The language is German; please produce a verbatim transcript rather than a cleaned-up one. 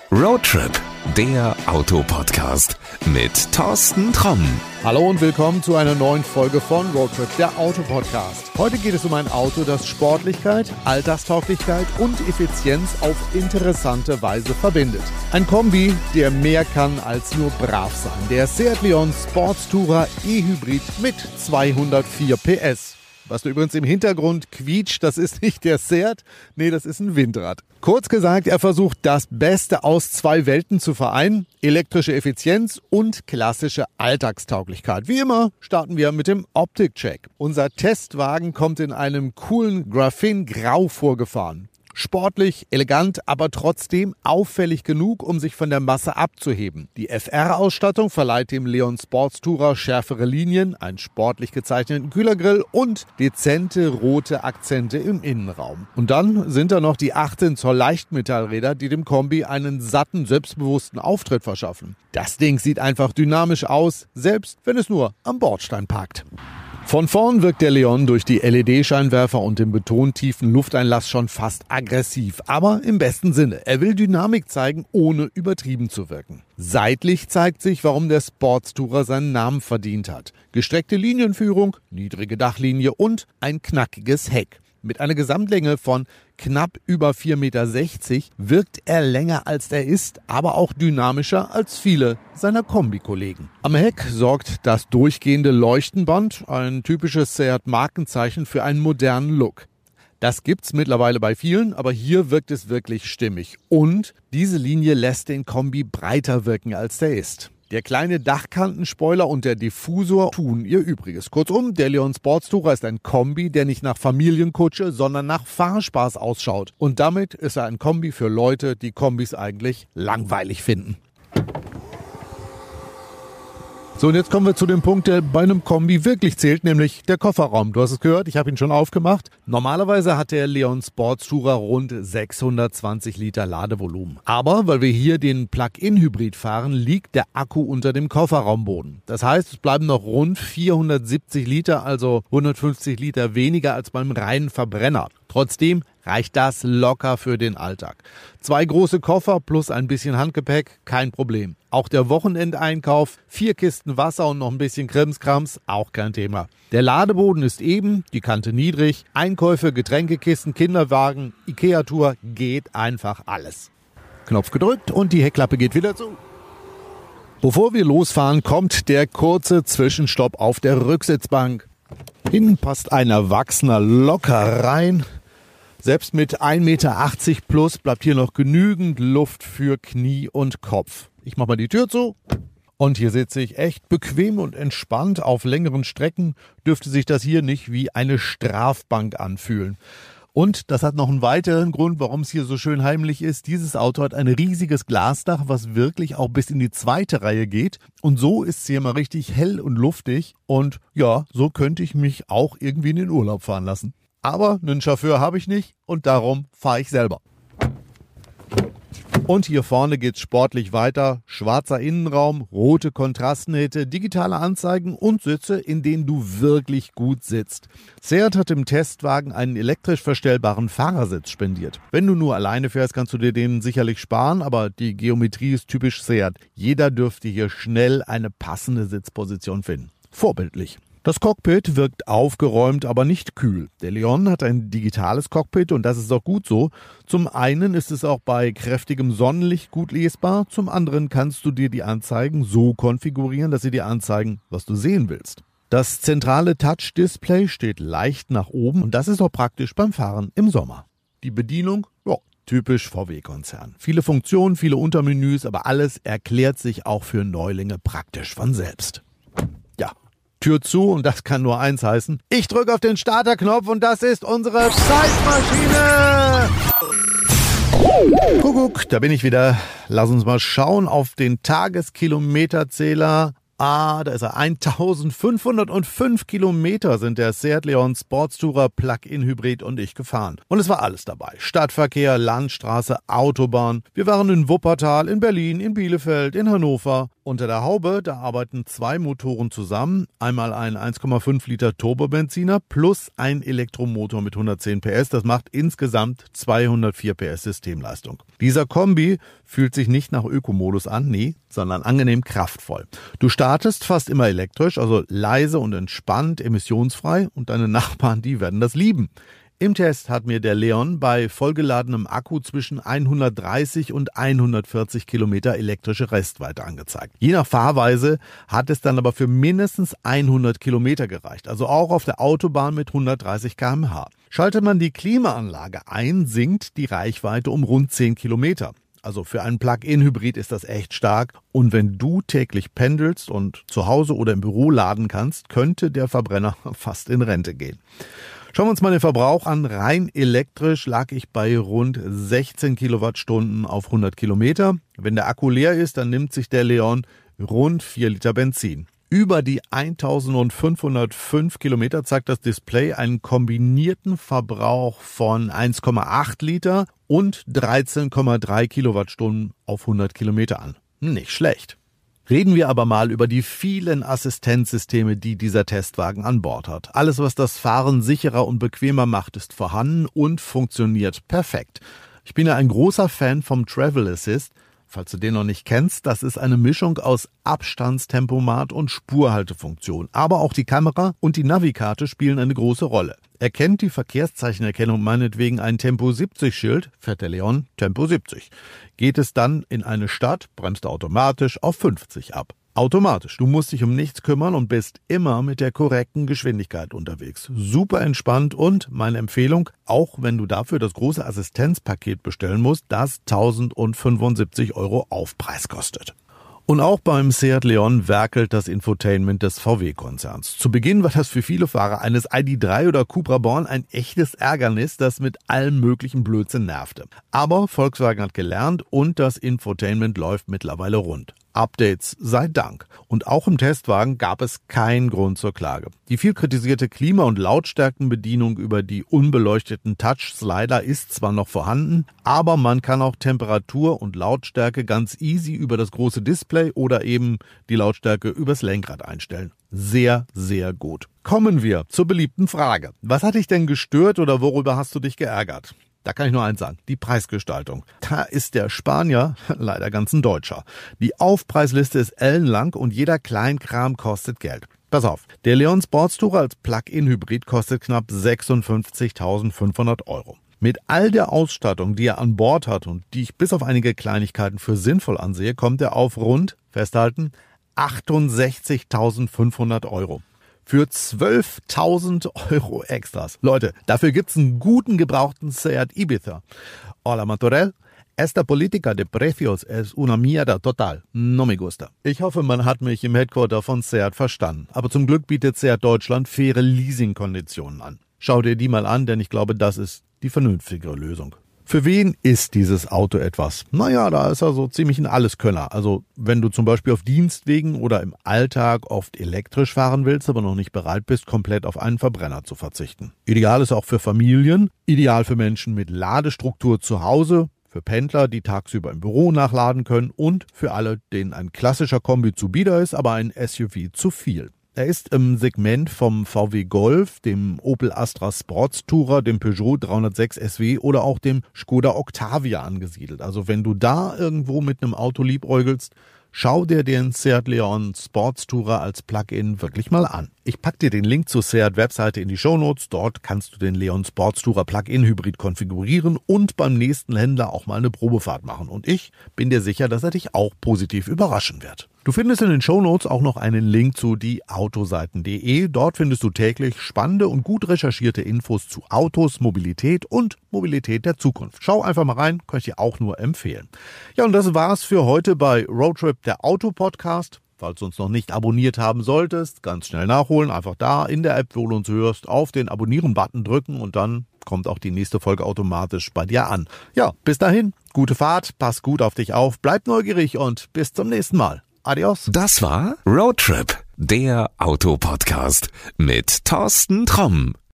Roadtrip, der Autopodcast mit Thorsten Tromm. Hallo und willkommen zu einer neuen Folge von Roadtrip, der Autopodcast. Heute geht es um ein Auto, das Sportlichkeit, Alltagstauglichkeit und Effizienz auf interessante Weise verbindet. Ein Kombi, der mehr kann als nur brav sein. Der Seat Leon Sportstourer E-Hybrid mit zweihundertvier P S. Was da übrigens im Hintergrund quietscht, das ist nicht der Seat, nee, das ist ein Windrad. Kurz gesagt, er versucht das Beste aus zwei Welten zu vereinen, elektrische Effizienz und klassische Alltagstauglichkeit. Wie immer starten wir mit dem Optikcheck. Unser Testwagen kommt in einem coolen Graphene-Grau vorgefahren. Sportlich, elegant, aber trotzdem auffällig genug, um sich von der Masse abzuheben. Die F R-Ausstattung verleiht dem Leon Sportstourer schärfere Linien, einen sportlich gezeichneten Kühlergrill und dezente rote Akzente im Innenraum. Und dann sind da noch die achtzehn Zoll Leichtmetallräder, die dem Kombi einen satten, selbstbewussten Auftritt verschaffen. Das Ding sieht einfach dynamisch aus, selbst wenn es nur am Bordstein parkt. Von vorn wirkt der Leon durch die L E D-Scheinwerfer und den betontiefen Lufteinlass schon fast aggressiv, aber im besten Sinne. Er will Dynamik zeigen, ohne übertrieben zu wirken. Seitlich zeigt sich, warum der Sportstourer seinen Namen verdient hat. Gestreckte Linienführung, niedrige Dachlinie und ein knackiges Heck. Mit einer Gesamtlänge von knapp über vier Komma sechzig Meter wirkt er länger als er ist, aber auch dynamischer als viele seiner Kombikollegen. Am Heck sorgt das durchgehende Leuchtenband, ein typisches Seat-Markenzeichen für einen modernen Look. Das gibt's mittlerweile bei vielen, aber hier wirkt es wirklich stimmig. Und diese Linie lässt den Kombi breiter wirken, als der ist. Der kleine Dachkantenspoiler und der Diffusor tun ihr Übriges. Kurzum, der Leon Sportstourer ist ein Kombi, der nicht nach Familienkutsche, sondern nach Fahrspaß ausschaut. Und damit ist er ein Kombi für Leute, die Kombis eigentlich langweilig finden. So, und jetzt kommen wir zu dem Punkt, der bei einem Kombi wirklich zählt, nämlich der Kofferraum. Du hast es gehört, ich habe ihn schon aufgemacht. Normalerweise hat der Leon Sportstourer rund sechshundertzwanzig Liter Ladevolumen. Aber weil wir hier den Plug-in-Hybrid fahren, liegt der Akku unter dem Kofferraumboden. Das heißt, es bleiben noch rund vierhundertsiebzig Liter, also hundertfünfzig Liter weniger als beim reinen Verbrenner. Trotzdem reicht das locker für den Alltag. Zwei große Koffer plus ein bisschen Handgepäck, kein Problem. Auch der Wochenendeinkauf, vier Kisten Wasser und noch ein bisschen Krimskrams, auch kein Thema. Der Ladeboden ist eben, die Kante niedrig, Einkäufe, Getränkekisten, Kinderwagen, Ikea-Tour, geht einfach alles. Knopf gedrückt und die Heckklappe geht wieder zu. Bevor wir losfahren, kommt der kurze Zwischenstopp auf der Rücksitzbank. Hinten passt ein Erwachsener locker rein. Selbst mit ein Meter achtzig plus bleibt hier noch genügend Luft für Knie und Kopf. Ich mache mal die Tür zu und hier sitze ich echt bequem und entspannt. Auf längeren Strecken dürfte sich das hier nicht wie eine Strafbank anfühlen. Und das hat noch einen weiteren Grund, warum es hier so schön heimlich ist. Dieses Auto hat ein riesiges Glasdach, was wirklich auch bis in die zweite Reihe geht. Und so ist es hier mal richtig hell und luftig. Und ja, so könnte ich mich auch irgendwie in den Urlaub fahren lassen. Aber einen Chauffeur habe ich nicht und darum fahre ich selber. Und hier vorne geht's sportlich weiter. Schwarzer Innenraum, rote Kontrastnähte, digitale Anzeigen und Sitze, in denen du wirklich gut sitzt. Seat hat im Testwagen einen elektrisch verstellbaren Fahrersitz spendiert. Wenn du nur alleine fährst, kannst du dir den sicherlich sparen, aber die Geometrie ist typisch Seat. Jeder dürfte hier schnell eine passende Sitzposition finden. Vorbildlich. Das Cockpit wirkt aufgeräumt, aber nicht kühl. Der Leon hat ein digitales Cockpit und das ist auch gut so. Zum einen ist es auch bei kräftigem Sonnenlicht gut lesbar, zum anderen kannst du dir die Anzeigen so konfigurieren, dass sie dir anzeigen, was du sehen willst. Das zentrale Touch-Display steht leicht nach oben und das ist auch praktisch beim Fahren im Sommer. Die Bedienung, ja, typisch V W-Konzern. Viele Funktionen, viele Untermenüs, aber alles erklärt sich auch für Neulinge praktisch von selbst. Ja. Tür zu und das kann nur eins heißen. Ich drücke auf den Starterknopf und das ist unsere Zeitmaschine. Kuckuck, da bin ich wieder. Lass uns mal schauen auf den Tageskilometerzähler. Ah, da ist er. eintausendfünfhundertfünf Kilometer sind der Seat Leon Sportstourer Plug-in-Hybrid und ich gefahren. Und es war alles dabei. Stadtverkehr, Landstraße, Autobahn. Wir waren in Wuppertal, in Berlin, in Bielefeld, in Hannover. Unter der Haube, da arbeiten zwei Motoren zusammen. Einmal ein eins Komma fünf Liter Turbobenziner plus ein Elektromotor mit hundertzehn P S. Das macht insgesamt zweihundertvier P S Systemleistung. Dieser Kombi fühlt sich nicht nach Ökomodus an, nee, sondern angenehm kraftvoll. Du startest fast immer elektrisch, also leise und entspannt, emissionsfrei und deine Nachbarn, die werden das lieben. Im Test hat mir der Leon bei vollgeladenem Akku zwischen hundertdreißig und hundertvierzig Kilometer elektrische Restweite angezeigt. Je nach Fahrweise hat es dann aber für mindestens hundert Kilometer gereicht, also auch auf der Autobahn mit hundertdreißig Kilometer pro Stunde. Schaltet man die Klimaanlage ein, sinkt die Reichweite um rund zehn Kilometer. Also für einen Plug-in-Hybrid ist das echt stark. Und wenn du täglich pendelst und zu Hause oder im Büro laden kannst, könnte der Verbrenner fast in Rente gehen. Schauen wir uns mal den Verbrauch an. Rein elektrisch lag ich bei rund sechzehn Kilowattstunden auf hundert Kilometer. Wenn der Akku leer ist, dann nimmt sich der Leon rund vier Liter Benzin. Über die eintausendfünfhundertfünf Kilometer zeigt das Display einen kombinierten Verbrauch von eins Komma acht Liter und dreizehn Komma drei Kilowattstunden auf hundert Kilometer an. Nicht schlecht. Reden wir aber mal über die vielen Assistenzsysteme, die dieser Testwagen an Bord hat. Alles, was das Fahren sicherer und bequemer macht, ist vorhanden und funktioniert perfekt. Ich bin ja ein großer Fan vom Travel Assist. Falls du den noch nicht kennst, das ist eine Mischung aus Abstandstempomat und Spurhaltefunktion. Aber auch die Kamera und die Navikarte spielen eine große Rolle. Erkennt die Verkehrszeichenerkennung meinetwegen ein Tempo siebzig Schild, fährt der Leon Tempo siebzig. Geht es dann in eine Stadt, bremst er automatisch auf fünfzig ab. Automatisch. Du musst dich um nichts kümmern und bist immer mit der korrekten Geschwindigkeit unterwegs. Super entspannt und meine Empfehlung, auch wenn du dafür das große Assistenzpaket bestellen musst, das tausendfünfundsiebzig Euro Aufpreis kostet. Und auch beim Seat Leon werkelt das Infotainment des V W-Konzerns. Zu Beginn war das für viele Fahrer eines I D drei oder Cupra Born ein echtes Ärgernis, das mit allem möglichen Blödsinn nervte. Aber Volkswagen hat gelernt und das Infotainment läuft mittlerweile rund. Updates sei Dank. Und auch im Testwagen gab es keinen Grund zur Klage. Die viel kritisierte Klima- und Lautstärkenbedienung über die unbeleuchteten Touch-Slider ist zwar noch vorhanden, aber man kann auch Temperatur und Lautstärke ganz easy über das große Display oder eben die Lautstärke übers Lenkrad einstellen. Sehr, sehr gut. Kommen wir zur beliebten Frage. Was hat dich denn gestört oder worüber hast du dich geärgert? Da kann ich nur eins sagen, die Preisgestaltung. Da ist der Spanier leider ganz ein Deutscher. Die Aufpreisliste ist ellenlang und jeder Kleinkram kostet Geld. Pass auf, der Leon Sportstourer als Plug-in-Hybrid kostet knapp sechsundfünfzigtausendfünfhundert Euro. Mit all der Ausstattung, die er an Bord hat und die ich bis auf einige Kleinigkeiten für sinnvoll ansehe, kommt er auf rund, festhalten, achtundsechzigtausendfünfhundert Euro. Für zwölftausend Euro Extras. Leute, dafür gibt's einen guten gebrauchten Seat Ibiza. Hola Matorel, esta política de precios es una mierda total. No me gusta. Ich hoffe, man hat mich im Headquarter von Seat verstanden. Aber zum Glück bietet Seat Deutschland faire Leasingkonditionen an. Schau dir die mal an, denn ich glaube, das ist die vernünftigere Lösung. Für wen ist dieses Auto etwas? Naja, da ist er so ziemlich ein Alleskönner. Also wenn du zum Beispiel auf Dienstwegen oder im Alltag oft elektrisch fahren willst, aber noch nicht bereit bist, komplett auf einen Verbrenner zu verzichten. Ideal ist auch für Familien, ideal für Menschen mit Ladestruktur zu Hause, für Pendler, die tagsüber im Büro nachladen können und für alle, denen ein klassischer Kombi zu bieder ist, aber ein S U V zu viel. Er ist im Segment vom V W Golf, dem Opel Astra Sportstourer, dem Peugeot dreihundertsechs S W oder auch dem Skoda Octavia angesiedelt. Also wenn du da irgendwo mit einem Auto liebäugelst, schau dir den Seat Leon Sportstourer als Plug-in wirklich mal an. Ich pack dir den Link zur Seat-Webseite in die Shownotes. Dort kannst du den Leon Sportstourer Plug-in-Hybrid konfigurieren und beim nächsten Händler auch mal eine Probefahrt machen. Und ich bin dir sicher, dass er dich auch positiv überraschen wird. Du findest in den Shownotes auch noch einen Link zu die autoseiten punkt de. Dort findest du täglich spannende und gut recherchierte Infos zu Autos, Mobilität und Mobilität der Zukunft. Schau einfach mal rein, kann ich dir auch nur empfehlen. Ja, und das war's für heute bei Roadtrip, der Auto-Podcast. Falls du uns noch nicht abonniert haben solltest, ganz schnell nachholen. Einfach da in der App, wo du uns hörst, auf den Abonnieren-Button drücken und dann kommt auch die nächste Folge automatisch bei dir an. Ja, bis dahin, gute Fahrt, pass gut auf dich auf, bleib neugierig und bis zum nächsten Mal. Adios. Das war Roadtrip, der Autopodcast mit Thorsten Tromm.